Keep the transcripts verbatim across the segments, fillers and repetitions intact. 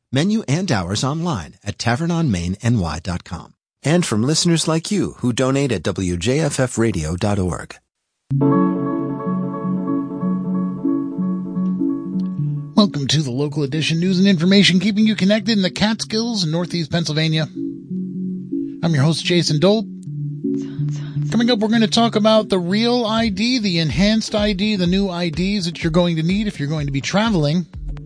Menu and hours online at tavern on main n y dot com. And from listeners like you who donate at w j f f radio dot org. Welcome to the Local Edition news and information keeping you connected in the Catskills, Northeast Pennsylvania. I'm your host, Jason Dole. Coming up, we're going to talk about the Real I D, the enhanced I D, the new I Ds that you're going to need if you're going to be traveling,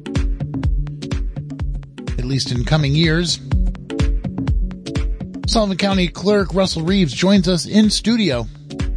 at least in coming years. Sullivan County Clerk Russell Reeves joins us in studio.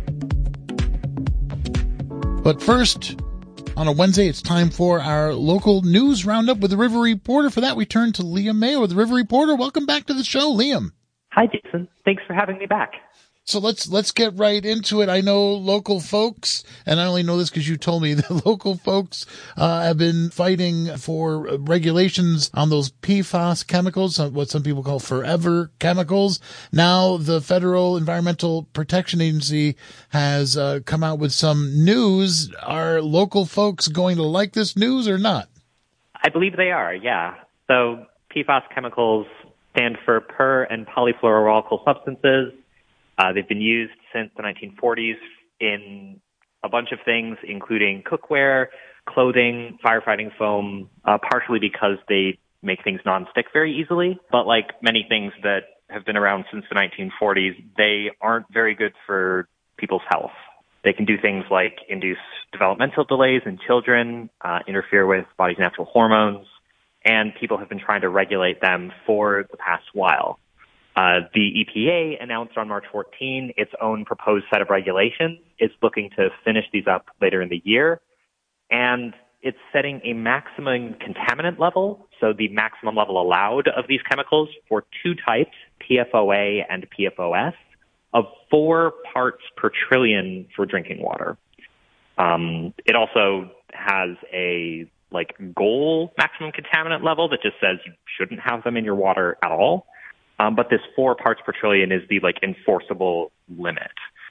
But first, on a Wednesday, it's time for our local news roundup with the River Reporter. For that, we turn to Liam Mayo with the River Reporter. Welcome back to the show, Liam. Hi, Jason. Thanks for having me back. So let's let's get right into it. I know local folks, and I only know this because you told me, that local folks uh, have been fighting for regulations on those P FAS chemicals, what some people call forever chemicals. Now the Federal Environmental Protection Agency has uh, come out with some news. Are local folks going to like this news or not? I believe they are, yeah. So P FAS chemicals stand for per and polyfluoroalkyl substances. Uh, they've been used since the nineteen forties in a bunch of things, including cookware, clothing, firefighting foam, uh, partially because they make things non-stick very easily. But like many things that have been around since the nineteen forties, they aren't very good for people's health. They can do things like induce developmental delays in children, uh, interfere with body's natural hormones, and people have been trying to regulate them for the past while. Uh, the E P A announced on March fourteenth its own proposed set of regulations. It's looking to finish these up later in the year, and it's setting a maximum contaminant level, so the maximum level allowed of these chemicals for two types, P F O A and P F O S, of four parts per trillion for drinking water. Um, it also has a like goal maximum contaminant level that just says you shouldn't have them in your water at all. Um, but this four parts per trillion is the like enforceable limit.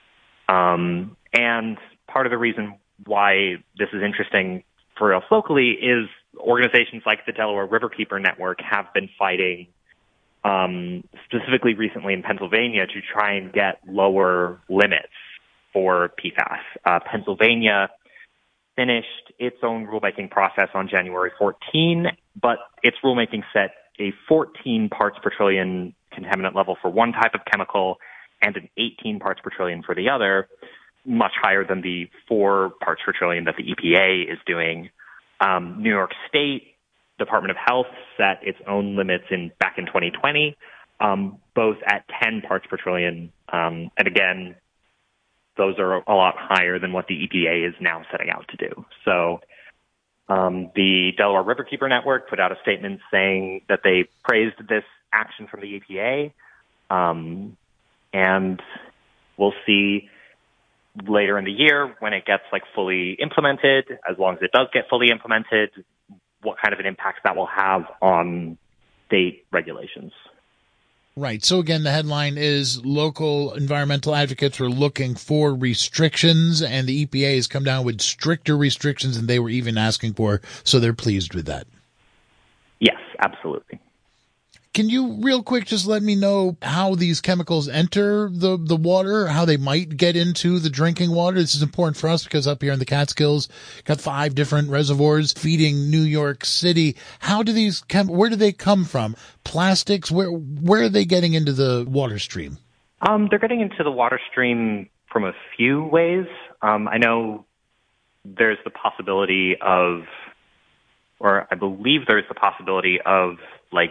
Um, and part of the reason why this is interesting for us locally is organizations like the Delaware Riverkeeper Network have been fighting, um, specifically recently in Pennsylvania, to try and get lower limits for P FAS. Uh, Pennsylvania finished its own rulemaking process on January fourteenth, but its rulemaking set a fourteen parts per trillion contaminant level for one type of chemical and an eighteen parts per trillion for the other, much higher than the four parts per trillion that the E P A is doing. Um, New York State Department of Health set its own limits in back in twenty twenty, um, both at ten parts per trillion. Um, and again, those are a lot higher than what the E P A is now setting out to do. So Um, the Delaware Riverkeeper Network put out a statement saying that they praised this action from the E P A, um, and we'll see later in the year when it gets like fully implemented, as long as it does get fully implemented, what kind of an impact that will have on state regulations. Right. So again, the headline is local environmental advocates were looking for restrictions, and the E P A has come down with stricter restrictions than they were even asking for. So they're pleased with that. Yes, absolutely. Can you real quick just let me know how these chemicals enter the, the water, how they might get into the drinking water? This is important for us because up here in the Catskills, got five different reservoirs feeding New York City. How do these chem- where do they come from? Plastics? Where where are they getting into the water stream? Um, they're getting into the water stream from a few ways. Um, I know there's the possibility of, or I believe there's the possibility of like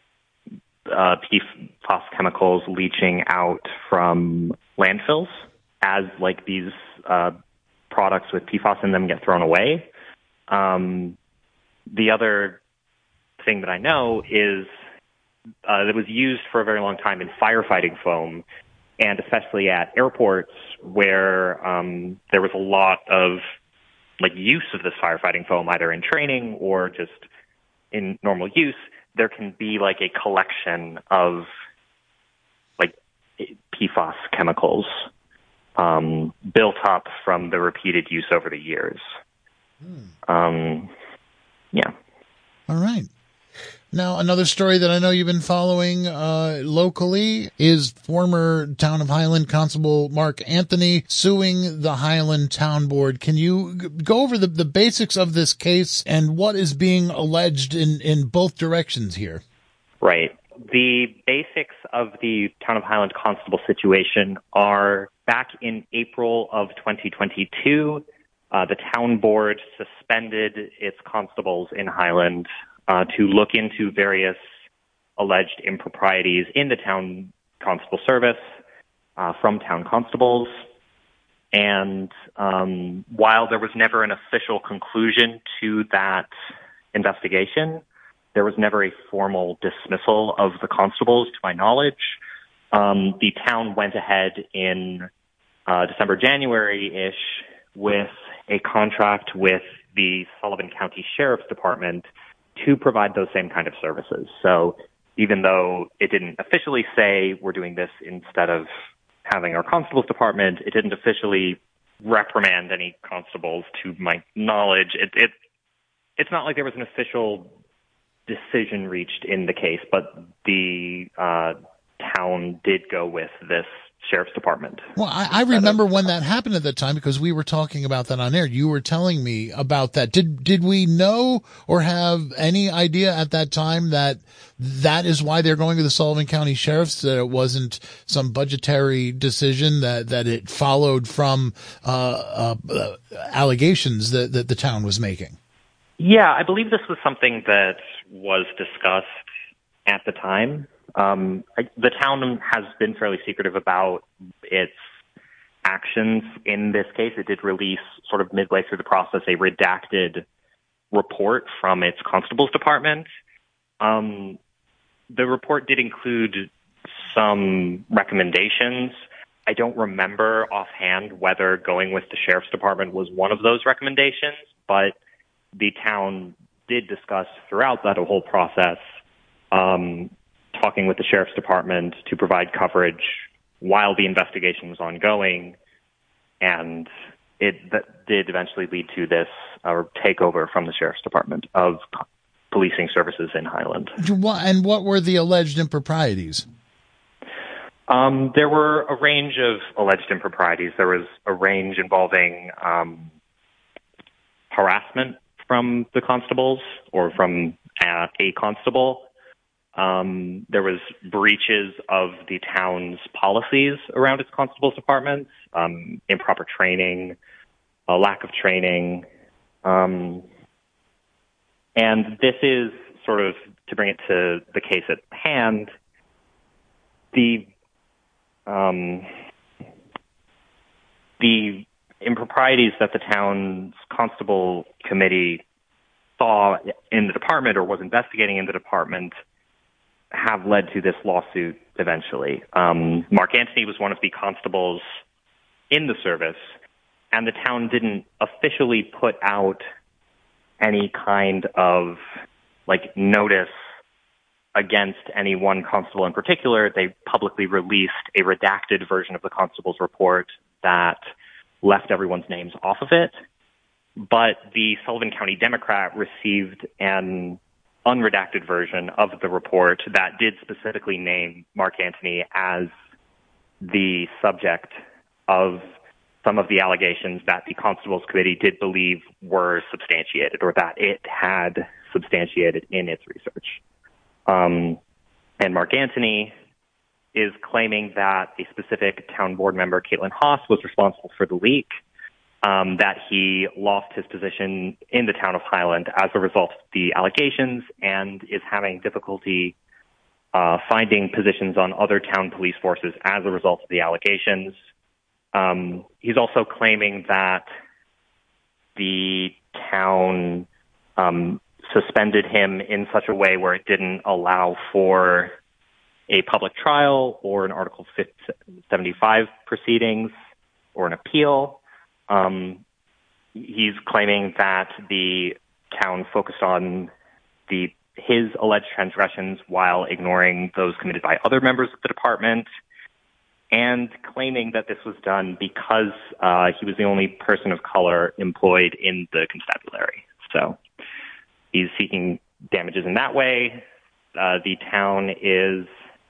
Uh, P FAS chemicals leaching out from landfills as like these uh, products with P FAS in them get thrown away. Um, the other thing that I know is uh, that was used for a very long time in firefighting foam, and especially at airports where um, there was a lot of like use of this firefighting foam, either in training or just in normal use. There can be like a collection of like P FAS chemicals um, built up from the repeated use over the years. Hmm. Um, yeah. All right. Now, another story that I know you've been following uh, locally is former Town of Highland Constable Mark Anthony suing the Highland Town Board. Can you g- go over the, the basics of this case and what is being alleged in, in both directions here? Right. The basics of the Town of Highland Constable situation are back in April of twenty twenty-two, uh, the Town Board suspended its constables in Highland Uh, to look into various alleged improprieties in the town constable service uh, from town constables. And um, while there was never an official conclusion to that investigation, there was never a formal dismissal of the constables, to my knowledge. Um, the town went ahead in uh, December, January-ish with a contract with the Sullivan County Sheriff's Department to provide those same kind of services. So even though it didn't officially say we're doing this instead of having our constables department, it didn't officially reprimand any constables to my knowledge. It, it, it's not like there was an official decision reached in the case, but the uh, town did go with this Sheriff's Department. Well, I, I remember when that happened at the time because we were talking about that on air. You were telling me about that. Did did we know or have any idea at that time that that is why they're going to the Sullivan County Sheriffs, that it wasn't some budgetary decision, that, that it followed from uh, uh, allegations that, that the town was making? Yeah, I believe this was something that was discussed at the time. Um, I, the town has been fairly secretive about its actions in this case. It did release, sort of midway through the process, a redacted report from its constables department. Um, the report did include some recommendations. I don't remember offhand whether going with the sheriff's department was one of those recommendations, but the town did discuss throughout that whole process um, talking with the sheriff's department to provide coverage while the investigation was ongoing, and it that did eventually lead to this uh, takeover from the sheriff's department of policing services in Highland. And what were the alleged improprieties? Um, there were a range of alleged improprieties. There was a range involving um, harassment from the constables or from uh, a constable. Um, there was breaches of the town's policies around its constables departments, um, improper training, a lack of training. Um, and this is sort of, to bring it to the case at hand, the, um, the improprieties that the town's constable committee saw in the department or was investigating in the department have led to this lawsuit eventually. Um, Mark Anthony was one of the constables in the service, and the town didn't officially put out any kind of like notice against any one constable in particular. They publicly released a redacted version of the constable's report that left everyone's names off of it. But the Sullivan County Democrat received an unredacted version of the report that did specifically name Mark Anthony as the subject of some of the allegations that the Constables Committee did believe were substantiated, or that it had substantiated in its research. Um, and Mark Anthony is claiming that a specific town board member, Caitlin Haas, was responsible for the leak, um, that he lost his position in the town of Highland as a result of the allegations, and is having difficulty uh, finding positions on other town police forces as a result of the allegations. Um, he's also claiming that the town um, suspended him in such a way where it didn't allow for a public trial or an Article seventy-five proceedings or an appeal. Um, he's claiming that the town focused on the his alleged transgressions while ignoring those committed by other members of the department, and claiming that this was done because uh, he was the only person of color employed in the constabulary. So he's seeking damages in that way. uh, the town is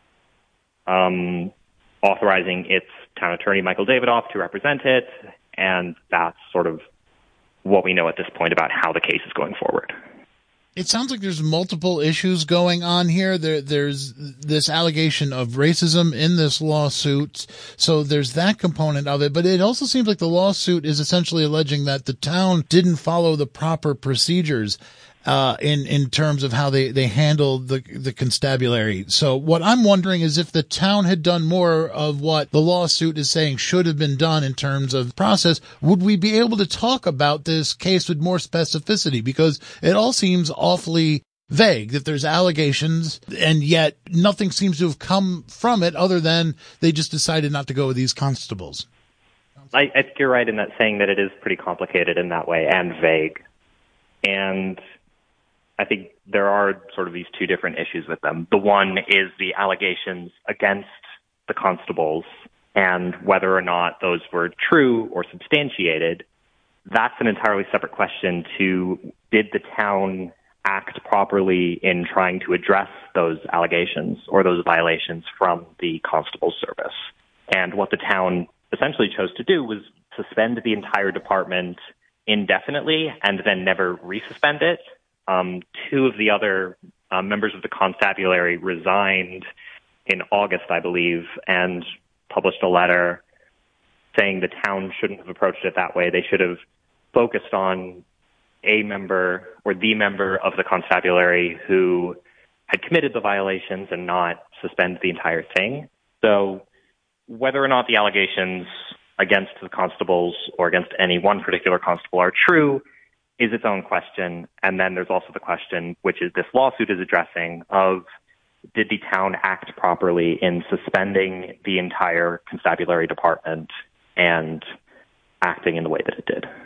um, authorizing its town attorney, Michael Davidoff, to represent it, and that's sort of what we know at this point about how the case is going forward. It sounds like there's multiple issues going on here. There, there's this allegation of racism in this lawsuit. So there's that component of it. But it also seems like the lawsuit is essentially alleging that the town didn't follow the proper procedures uh in in terms of how they they handled the the constabulary. So what I'm wondering is if the town had done more of what the lawsuit is saying should have been done in terms of process, would we be able to talk about this case with more specificity? Because it all seems awfully vague, that there's allegations and yet nothing seems to have come from it other than they just decided not to go with these constables. I, I think you're right in that saying that it is pretty complicated in that way and vague. And I think there are sort of these two different issues with them. The one is the allegations against the constables and whether or not those were true or substantiated. That's an entirely separate question to, did the town act properly in trying to address those allegations or those violations from the constable's service? And what the town essentially chose to do was suspend the entire department indefinitely and then never resuspend it. Um, two of the other uh, members of the constabulary resigned in August, I believe, and published a letter saying the town shouldn't have approached it that way. They should have focused on a member or the member of the constabulary who had committed the violations and not suspend the entire thing. So whether or not the allegations against the constables or against any one particular constable are true is its own question. And then there's also the question, which is this lawsuit is addressing, of did the town act properly in suspending the entire constabulary department and acting in the way that it did?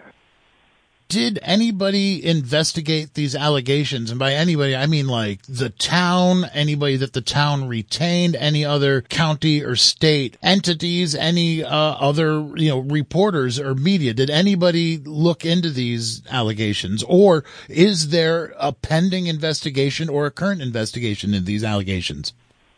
Did anybody investigate these allegations? And by anybody, I mean like the town, anybody that the town retained, any other county or state entities, any uh, other, you know, reporters or media. Did anybody look into these allegations? Or is there a pending investigation or a current investigation in these allegations?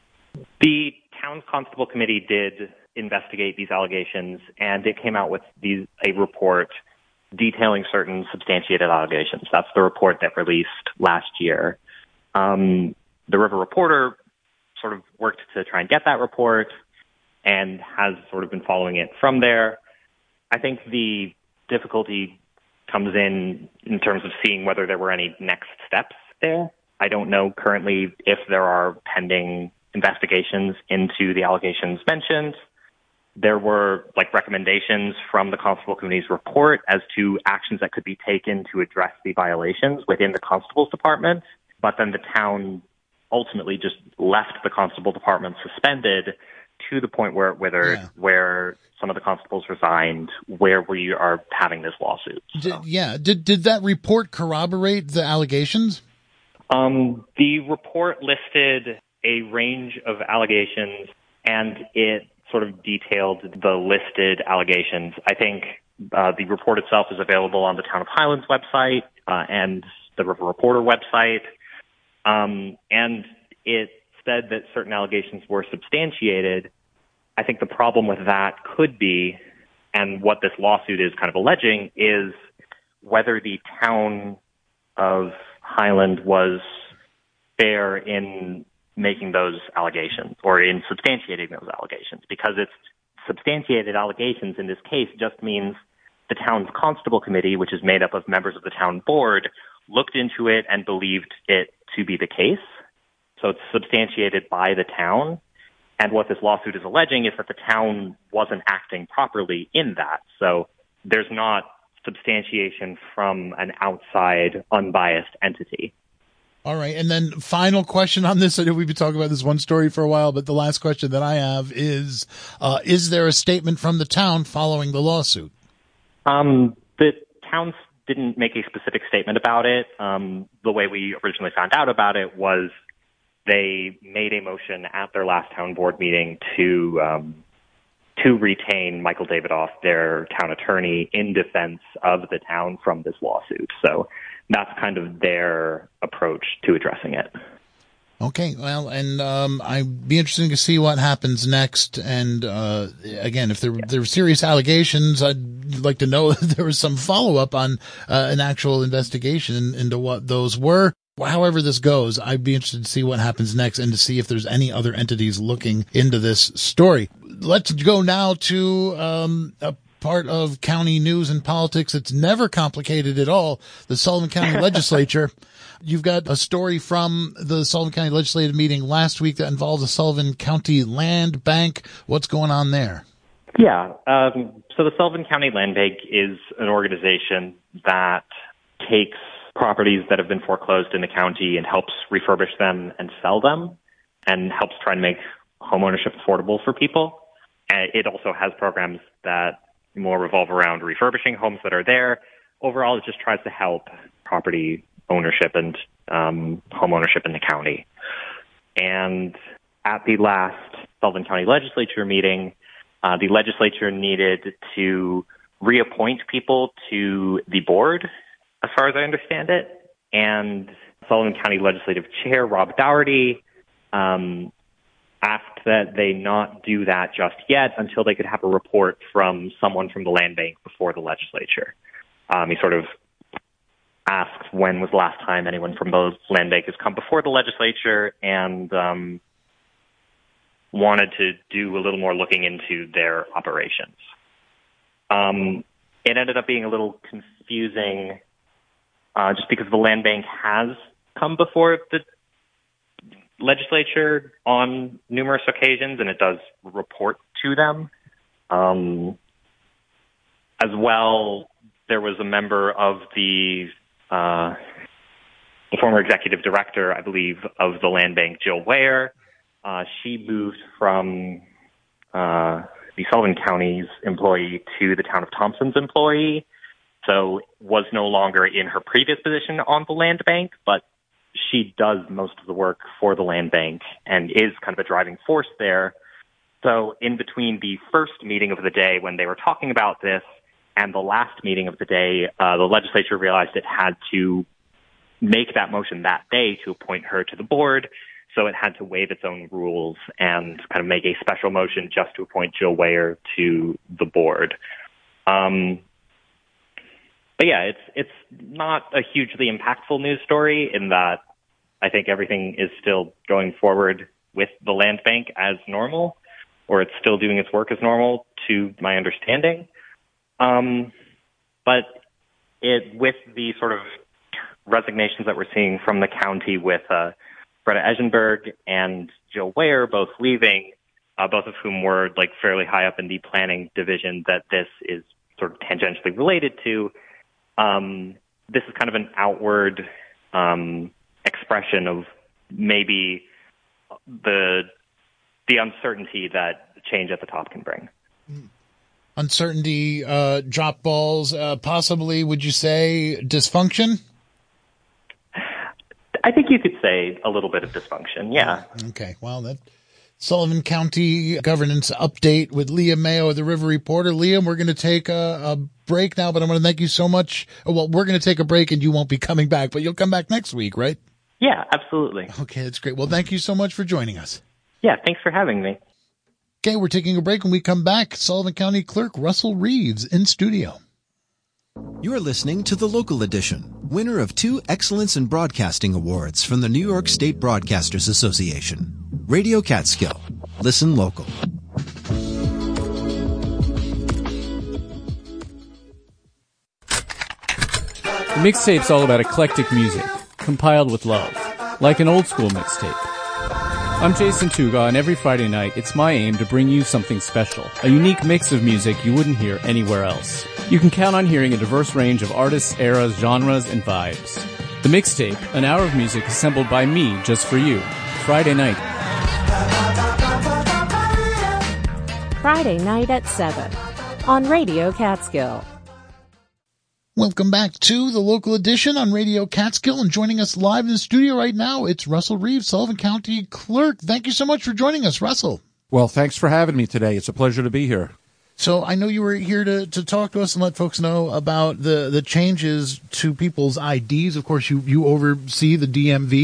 The town's constable committee did investigate these allegations, and it came out with these, a report detailing certain substantiated allegations. That's the report that released last year. Um, the River Reporter sort of worked to try and get that report and has sort of been following it from there. I think the difficulty comes in in terms of seeing whether there were any next steps there. I don't know currently if there are pending investigations into the allegations mentioned. There were like recommendations from the Constable Committee's report as to actions that could be taken to address the violations within the Constable's Department. But then the town ultimately just left the Constable Department suspended to the point where, where, yeah. where some of the constables resigned, where we are having this lawsuit. So. Did, yeah. Did, did that report corroborate the allegations? Um, the report listed a range of allegations, and it sort of detailed the listed allegations. I think uh, the report itself is available on the Town of Highlands website uh, and the River Reporter website. Um, and it said that certain allegations were substantiated. I think the problem with that could be, and what this lawsuit is kind of alleging, is whether the town of Highland was fair in making those allegations or in substantiating those allegations, because it's substantiated allegations in this case just means the town's constable committee, which is made up of members of the town board, looked into it and believed it to be the case. So it's substantiated by the town. And what this lawsuit is alleging is that the town wasn't acting properly in that. So there's not substantiation from an outside, unbiased entity. All right. And then final question on this. I know we've been talking about this one story for a while, but the last question that I have is, uh, is there a statement from the town following the lawsuit? Um, the town didn't make a specific statement about it. Um, the way we originally found out about it was they made a motion at their last town board meeting to, um, to retain Michael Davidoff, their town attorney, in defense of the town from this lawsuit. So that's kind of their approach to addressing it. Okay, well, and um, I'd be interested to see what happens next. And uh, again, if there, there were serious allegations, I'd like to know if there was some follow-up on uh, an actual investigation into what those were. However this goes, I'd be interested to see what happens next and to see if there's any other entities looking into this story. Let's go now to um, a part of county news and politics. It's never complicated at all. The Sullivan County Legislature. You've got a story from the Sullivan County Legislative meeting last week that involves the Sullivan County Land Bank. What's going on there? Yeah. Um, so the Sullivan County Land Bank is an organization that takes properties that have been foreclosed in the county and helps refurbish them and sell them and helps try and make homeownership affordable for people. And it also has programs that more revolve around refurbishing homes that are there. Overall, it just tries to help property ownership and um, home ownership in the county. And at the last Sullivan County Legislature meeting, uh, the legislature needed to reappoint people to the board, as far as I understand it. And Sullivan County Legislative Chair Rob Dougherty um, asked that they not do that just yet until they could have a report from someone from the land bank before the legislature. Um, he sort of asked when was the last time anyone from the land bank has come before the legislature, and um, wanted to do a little more looking into their operations. Um, it ended up being a little confusing uh, just because the land bank has come before the legislature on numerous occasions, and it does report to them. Um, as well, there was a member of the Uh, the former executive director, I believe, of the land bank, Jill Ware. Uh, she moved from uh, the Sullivan County's employee to the town of Thompson's employee, so was no longer in her previous position on the land bank, but she does most of the work for the land bank and is kind of a driving force there. So in between the first meeting of the day when they were talking about this and the last meeting of the day, uh, the legislature realized it had to make that motion that day to appoint her to the board. So it had to waive its own rules and kind of make a special motion just to appoint Jill Ware to the board. Um, but yeah, it's it's not a hugely impactful news story in that I think everything is still going forward with the land bank as normal, or it's still doing its work as normal, to my understanding. Um, but it, with the sort of resignations that we're seeing from the county with uh, Greta Eschenberg and Jill Ware both leaving, uh, both of whom were like fairly high up in the planning division that this is sort of tangentially related to, um, this is kind of an outward um, expression of maybe the the uncertainty that change at the top can bring. Mm. Uncertainty, uh, drop balls, uh, possibly, would you say, dysfunction? I think you could say a little bit of dysfunction, yeah. Okay, well, that Sullivan County governance update with Leah Mayo of the River Reporter. Liam, we're going to take a, a break now, but I'm going to thank you so much. Well, we're going to take a break and you won't be coming back, but you'll come back next week, right? Yeah, absolutely. Okay, that's great. Well, thank you so much for joining us. Yeah, thanks for having me. Okay, we're taking a break. When we come back, Sullivan County Clerk Russell Reeves in studio. You're listening to The Local Edition, winner of two Excellence in Broadcasting Awards from the New York State Broadcasters Association. Radio Catskill. Listen local. The mixtape's all about eclectic music, compiled with love, like an old-school mixtape. I'm Jason Tuga, and every Friday night, it's my aim to bring you something special, a unique mix of music you wouldn't hear anywhere else. You can count on hearing a diverse range of artists, eras, genres, and vibes. The Mixtape, an hour of music assembled by me just for you. Friday night. Friday night at seven on Radio Catskill. Welcome back to The Local Edition on Radio Catskill, and joining us live in the studio right now, it's Russell Reeves, Sullivan County Clerk. Thank you so much for joining us, Russell. Well, thanks for having me today. It's a pleasure to be here. So I know you were here to, to talk to us and let folks know about the, the changes to people's I Ds. Of course, you, you oversee the D M V.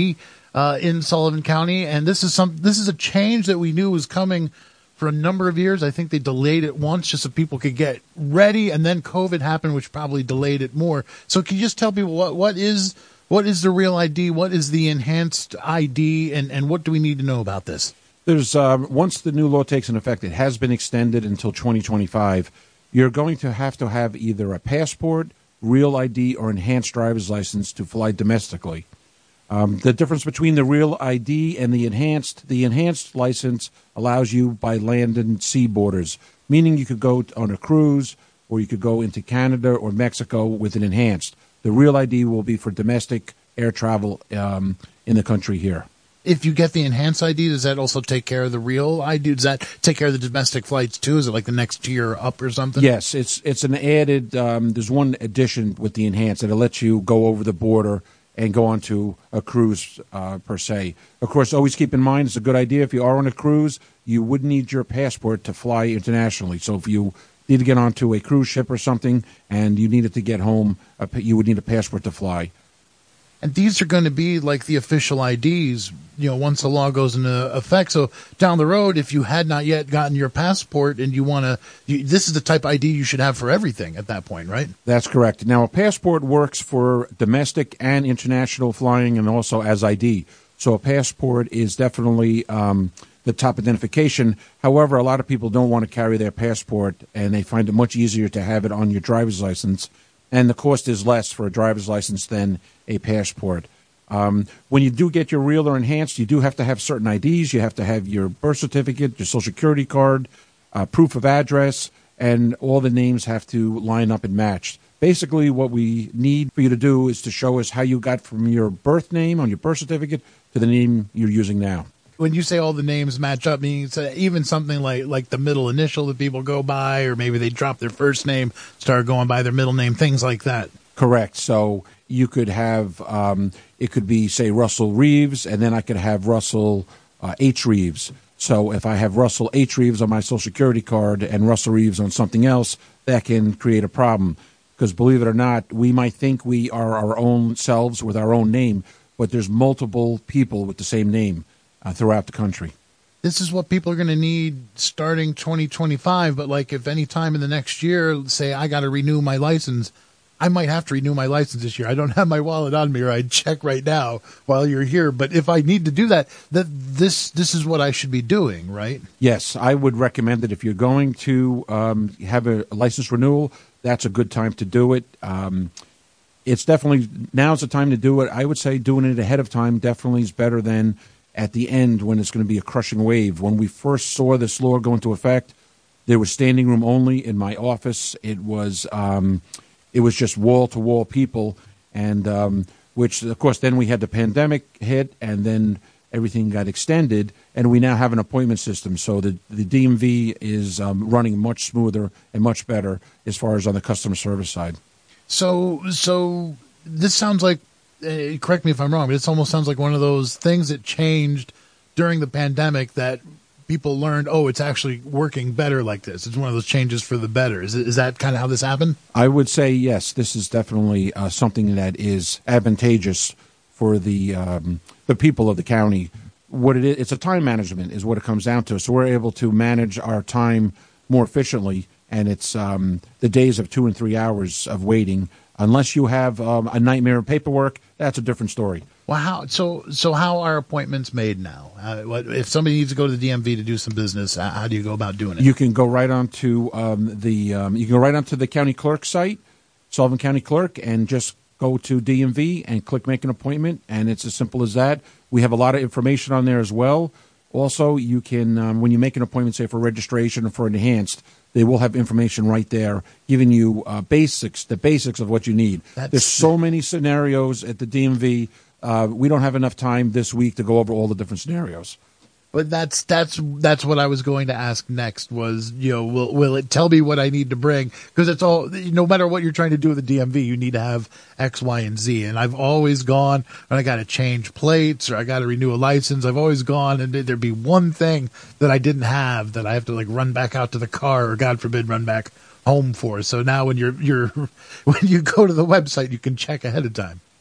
uh, in Sullivan County, and this is some this is a change that we knew was coming for a number of years. I think they delayed it once just so people could get ready, and then COVID happened, which probably delayed it more. So can you just tell people what what is what is the Real I D, what is the enhanced I D, and, and what do we need to know about this? There's um, once the new law takes in effect, it has been extended until twenty twenty-five. You're going to have to have either a passport, Real I D, or enhanced driver's license to fly domestically. Um, the difference between the Real I D and the enhanced, the enhanced license allows you by land and sea borders, meaning you could go on a cruise or you could go into Canada or Mexico with an enhanced. The Real I D will be for domestic air travel um, in the country here. If you get the enhanced I D, does that also take care of the Real I D? Does that take care of the domestic flights too? Is it like the next tier up or something? Yes, it's it's an added, um, there's one addition with the enhanced that it lets you go over the border and go onto a cruise uh, per se. Of course, always keep in mind, it's a good idea if you are on a cruise, you would need your passport to fly internationally. So if you need to get onto a cruise ship or something and you needed to get home, uh, you would need a passport to fly. And these are going to be like the official I Ds, you know, once the law goes into effect. So down the road, if you had not yet gotten your passport and you want to, this is the type I D you should have for everything at that point, right? That's correct. Now, a passport works for domestic and international flying and also as I D. So a passport is definitely um, the top identification. However, a lot of people don't want to carry their passport, and they find it much easier to have it on your driver's license. And the cost is less for a driver's license than a passport. Um, when you do get your Real or enhanced, you do have to have certain I Ds. You have to have your birth certificate, your social security card, uh, proof of address, and all the names have to line up and match. Basically, what we need for you to do is to show us how you got from your birth name on your birth certificate to the name you're using now. When you say all the names match up, meaning even something like, like the middle initial that people go by, or maybe they drop their first name, start going by their middle name, things like that. Correct. So you could have, um, it could be, say, Russell Reeves, and then I could have Russell uh, H. Reeves. So if I have Russell H. Reeves on my Social Security card and Russell Reeves on something else, that can create a problem. Because believe it or not, we might think we are our own selves with our own name, but there's multiple people with the same name uh, throughout the country. This is what people are going to need starting twenty twenty-five, but like if any time in the next year, say I got to renew my license, I might have to renew my license this year. I don't have my wallet on me, or I'd check right now while you're here. But if I need to do that, that this this is what I should be doing, right? Yes, I would recommend that if you're going to um, have a license renewal, that's a good time to do it. Um, it's definitely, now's the time to do it. I would say doing it ahead of time definitely is better than at the end when it's going to be a crushing wave. When we first saw this law go into effect, there was standing room only in my office. It was um, it was just wall-to-wall people, and um, which, of course, then we had the pandemic hit, and then everything got extended, and we now have an appointment system. So the, the D M V is um, running much smoother and much better as far as on the customer service side. So, so this sounds like, uh, correct me if I'm wrong, but it almost sounds like one of those things that changed during the pandemic that people learned, oh, it's actually working better like this. It's one of those changes for the better. Is, it, is that kind of how this happened? I would say, yes, this is definitely uh, something that is advantageous for the um, the people of the county. What it is, it's a time management is what it comes down to. So we're able to manage our time more efficiently, and it's um, the days of two and three hours of waiting. Unless you have um, a nightmare of paperwork, that's a different story. Well, how so? So how are appointments made now? Uh, what, if somebody needs to go to the D M V to do some business, uh, how do you go about doing it? You can go right onto um, the um, you can go right onto the county clerk site, Sullivan County Clerk, and just go to D M V and click make an appointment, and it's as simple as that. We have a lot of information on there as well. Also, you can um, when you make an appointment, say for registration or for enhanced, they will have information right there giving you uh, basics, the basics of what you need. That's, There's so many scenarios at the D M V. Uh, we don't have enough time this week to go over all the different scenarios. But that's that's that's what I was going to ask next was, you know, will will it tell me what I need to bring? Because it's all, no matter what you're trying to do with the D M V, you need to have X, Y, and Z. And I've always gone, and I got to change plates or I got to renew a license. I've always gone, and there'd be one thing that I didn't have that I have to like run back out to the car or, God forbid, run back home for. So now when you're you're when you go to the website, you can check ahead of time.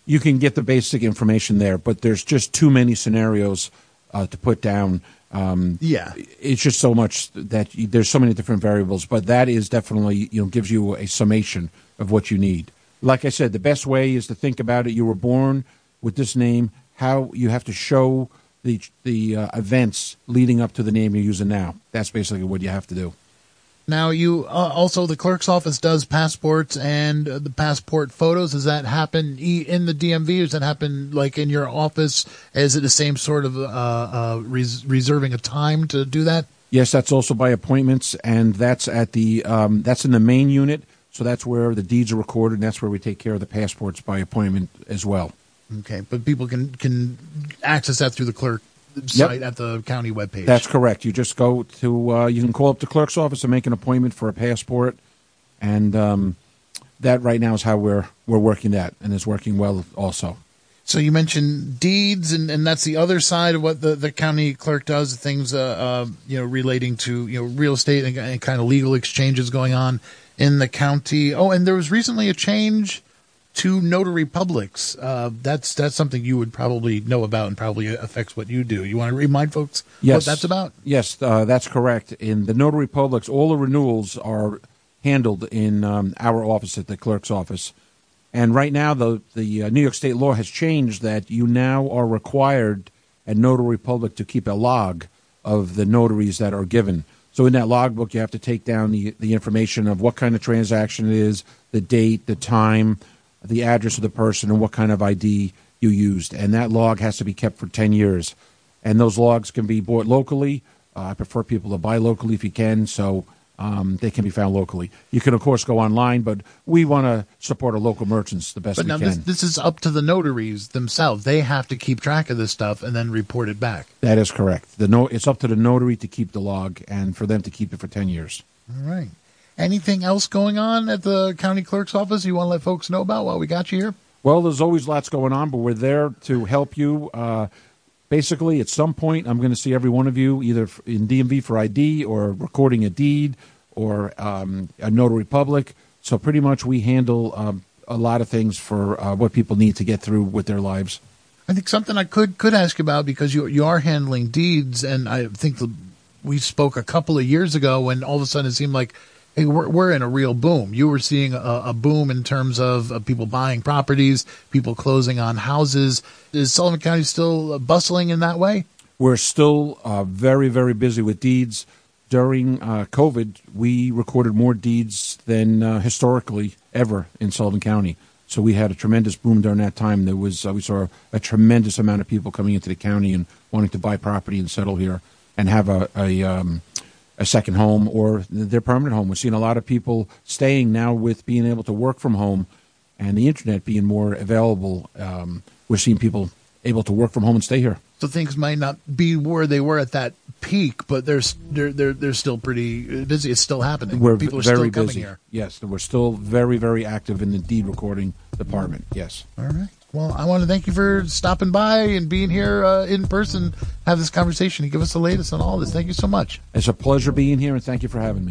you can get the basic information there, but there's just too many scenarios uh, to put down. Um, yeah, it's just so much that you, there's so many different variables, but that is definitely, you know, gives you a summation of what you need. Like I said, the best way is to think about it. You were born with this name, how you have to show the the uh, events leading up to the name you're using now. That's basically what you have to do. Now, you uh, also, the clerk's office does passports and uh, the passport photos. Does that happen e- in the D M V, or does that happen like in your office? Is it the same sort of uh, uh, res- reserving a time to do that? Yes, that's also by appointments, and that's at the um, that's in the main unit. So that's where the deeds are recorded, and that's where we take care of the passports by appointment as well. Okay, but people can can access that through the clerk site yep. at the county webpage. That's correct. You just go to, uh, you can call up the clerk's office and make an appointment for a passport, and um, that right now is how we're we're working that, and it's working well also. So you mentioned deeds, and, and that's the other side of what the, the county clerk does, things uh, uh, you know relating to you know real estate and, and kind of legal exchanges going on in the county. Oh, and there was recently a change to notary publics. Uh, that's that's something you would probably know about and probably affects what you do. You want to remind folks yes. what that's about? Yes, uh, that's correct. In the notary publics, all the renewals are handled in um, our office at the clerk's office. And right now, the, the uh, New York State law has changed that you now are required at Notary Public to keep a log of the notaries that are given. So in that logbook, you have to take down the, the information of what kind of transaction it is, the date, the time, the address of the person, and what kind of I D you used. And that log has to be kept for ten years. And those logs can be bought locally. Uh, I prefer people to buy locally if you can, so um, they can be found locally. You can, of course, go online, but we want to support our local merchants the best but we now can. This, this is up to the notaries themselves. They have to keep track of this stuff and then report it back. That is correct. The no, It's up to the notary to keep the log and for them to keep it for ten years. All right. Anything else going on at the county clerk's office you want to let folks know about while we got you here? Well, there's always lots going on, but we're there to help you. Uh, basically, at some point, I'm going to see every one of you either in D M V for I D or recording a deed or um, a notary public. So pretty much we handle um, a lot of things for uh, what people need to get through with their lives. I think something I could could ask about, because you you are handling deeds, and I think the, we spoke a couple of years ago when all of a sudden it seemed like, hey, we're, we're in a real boom. You were seeing a, a boom in terms of, of people buying properties, people closing on houses. Is Sullivan County still bustling in that way? We're still uh, very, very busy with deeds. During uh, COVID, we recorded more deeds than uh, historically ever in Sullivan County. So we had a tremendous boom during that time. There was uh, we saw a tremendous amount of people coming into the county and wanting to buy property and settle here and have a a, um, a second home or their permanent home. We're seeing a lot of people staying now with being able to work from home and the internet being more available. Um, we're seeing people able to work from home and stay here. So things might not be where they were at that peak, but they're they're they're, they're still pretty busy. It's still happening. We're people are very still coming busy. here. Yes, we're still very, very active in the deed recording department. Yes. All right. Well, I want to thank you for stopping by and being here uh, in person, have this conversation, and give us the latest on all this. Thank you so much. It's a pleasure being here, and thank you for having me.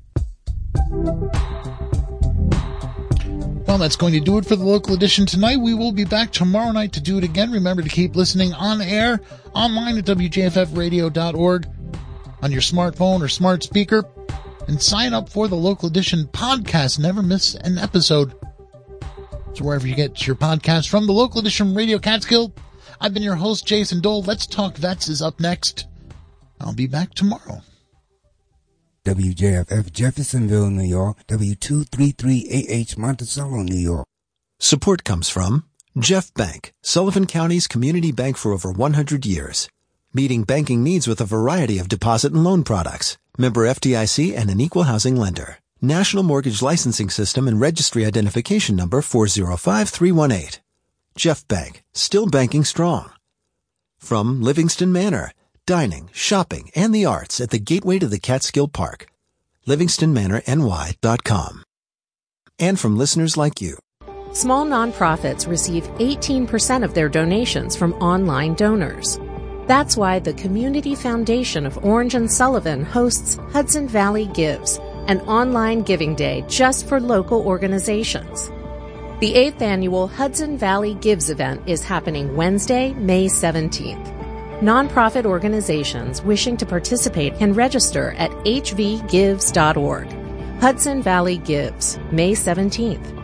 Well, that's going to do it for the local edition tonight. We will be back tomorrow night to do it again. Remember to keep listening on air, online at W J F F radio dot org, on your smartphone or smart speaker, and sign up for the local edition podcast. Never miss an episode. So wherever you get your podcast from, the local edition Radio Catskill. I've been your host, Jason Dole. Let's Talk Vets is up next. I'll be back tomorrow. W J F F Jeffersonville, New York. W two thirty-three A H Monticello, New York. Support comes from Jeff Bank, Sullivan County's community bank for over one hundred years. Meeting banking needs with a variety of deposit and loan products. Member F D I C and an equal housing lender. National Mortgage Licensing System and Registry Identification Number four zero five three one eight. Jeff Bank, still banking strong. From Livingston Manor, dining, shopping, and the arts at the gateway to the Catskill Park. Livingston Manor N Y dot com. And from listeners like you. Small nonprofits receive eighteen percent of their donations from online donors. That's why the Community Foundation of Orange and Sullivan hosts Hudson Valley Gives, an online giving day just for local organizations. The eighth annual Hudson Valley Gives event is happening Wednesday, May seventeenth. Nonprofit organizations wishing to participate can register at h v gives dot org. Hudson Valley Gives, May seventeenth.